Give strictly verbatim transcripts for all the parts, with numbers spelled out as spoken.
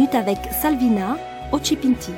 minutes avec Salvina Occhipinti.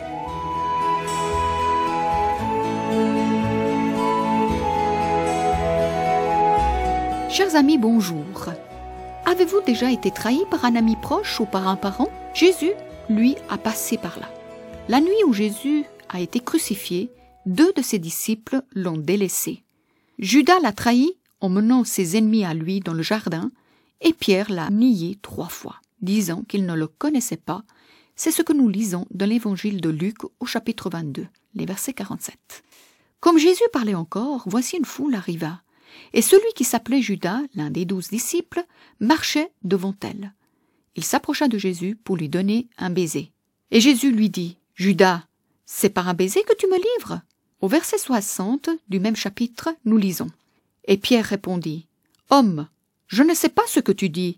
Chers amis, bonjour. Avez-vous déjà été trahi par un ami proche ou par un parent? Jésus, lui, a passé par là. La nuit où Jésus a été crucifié, deux de ses disciples l'ont délaissé. Judas l'a trahi en menant ses ennemis à lui dans le jardin, et Pierre l'a nié trois fois, disant qu'il ne le connaissait pas. C'est ce que nous lisons dans l'évangile de Luc au chapitre vingt-deux, les versets quarante-sept. Comme Jésus parlait encore, voici une foule arriva, et celui qui s'appelait Judas, l'un des douze disciples, marchait devant elle. Il s'approcha de Jésus pour lui donner un baiser. Et Jésus lui dit, « Judas, c'est par un baiser que tu me livres ?» Au verset soixante du même chapitre, nous lisons. Et Pierre répondit, « Homme, je ne sais pas ce que tu dis. »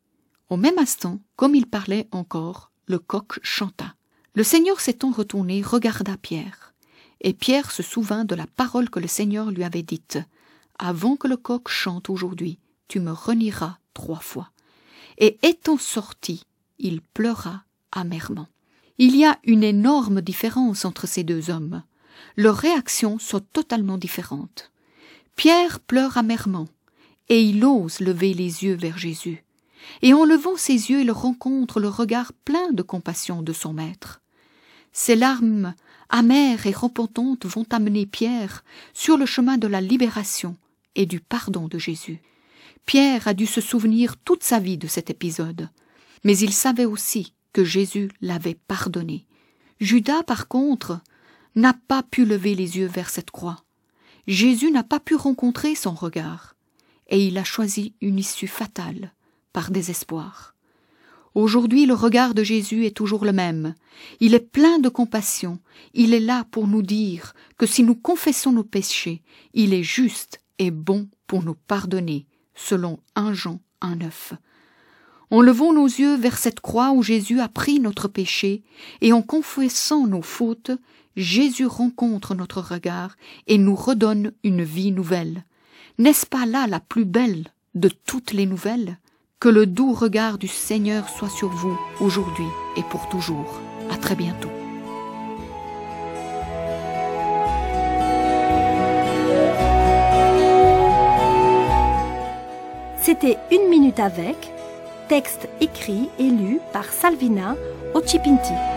Au même instant, comme il parlait encore, le coq chanta. Le Seigneur s'étant retourné, regarda Pierre. Et Pierre se souvint de la parole que le Seigneur lui avait dite. « Avant que le coq chante aujourd'hui, tu me renieras trois fois. » Et étant sorti, il pleura amèrement. Il y a une énorme différence entre ces deux hommes. Leurs réactions sont totalement différentes. Pierre pleure amèrement, et il ose lever les yeux vers Jésus. Et en levant ses yeux, il rencontre le regard plein de compassion de son maître. Ces larmes amères et repentantes vont amener Pierre sur le chemin de la libération et du pardon de Jésus. Pierre a dû se souvenir toute sa vie de cet épisode, mais il savait aussi que Jésus l'avait pardonné. Judas, par contre, n'a pas pu lever les yeux vers cette croix. Jésus n'a pas pu rencontrer son regard, et il a choisi une issue fatale, par désespoir. Aujourd'hui, le regard de Jésus est toujours le même. Il est plein de compassion. Il est là pour nous dire que si nous confessons nos péchés, il est juste et bon pour nous pardonner, selon un Jean un neuf. En levant nos yeux vers cette croix où Jésus a pris notre péché, et en confessant nos fautes, Jésus rencontre notre regard et nous redonne une vie nouvelle. N'est-ce pas là la plus belle de toutes les nouvelles? Que le doux regard du Seigneur soit sur vous aujourd'hui et pour toujours. À très bientôt. C'était Une minute avec, texte écrit et lu par Salvina Occhipinti.